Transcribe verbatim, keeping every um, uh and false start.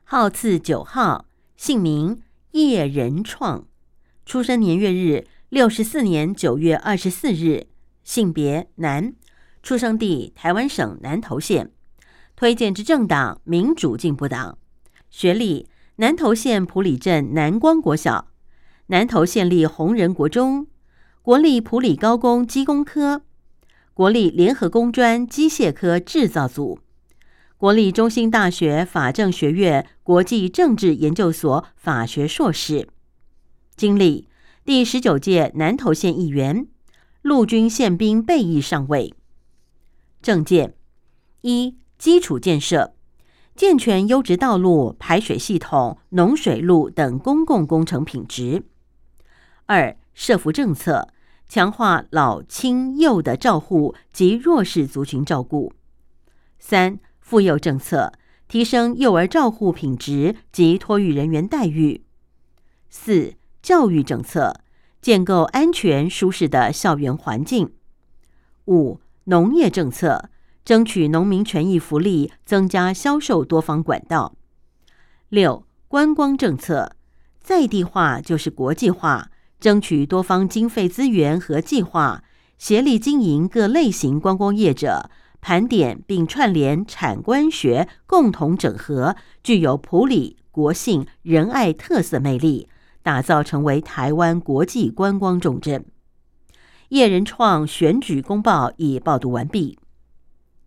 号次九号，姓名叶仁创，出生年月日六十四年九月二十四日，性别男，出生地台湾省南投县，推荐之政党民主进步党，学历南投县埔里镇南光国小、南投县立弘仁国中、国立埔里高工机工科、国立联合工专机械科制造组、国立中兴大学法政学院国际政治研究所法学硕士。经历第十九届南投县议员，陆军宪兵备役上尉。政见：一、基础建设，健全优质道路、排水系统、农水路等公共工程品质。二、社福政策，强化老青幼的照护及弱势族群照顾。三、妇幼政策，提升幼儿照护品质及托育人员待遇。四、教育政策，建构安全舒适的校园环境。五、农业政策，争取农民权益福利，增加销售多方管道。六、观光政策，在地化就是国际化，争取多方经费资源和计划，协力经营各类型观光业者，盘点并串联产官学，共同整合，具有埔里、国姓、仁爱特色魅力，打造成为台湾国际观光重镇。叶仁创选举公报已报读完毕。